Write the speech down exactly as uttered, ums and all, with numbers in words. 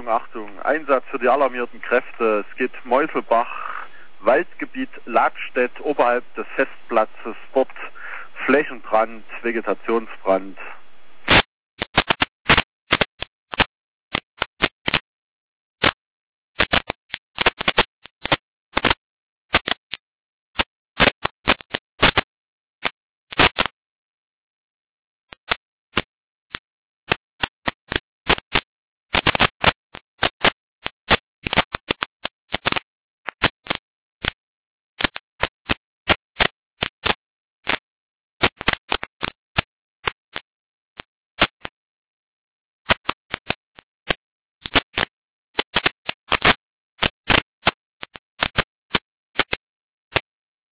Achtung, Achtung, Einsatz für die alarmierten Kräfte. Es geht Meuselbach, Waldgebiet Ladstedt, oberhalb des Festplatzes, dort Flächenbrand, Vegetationsbrand.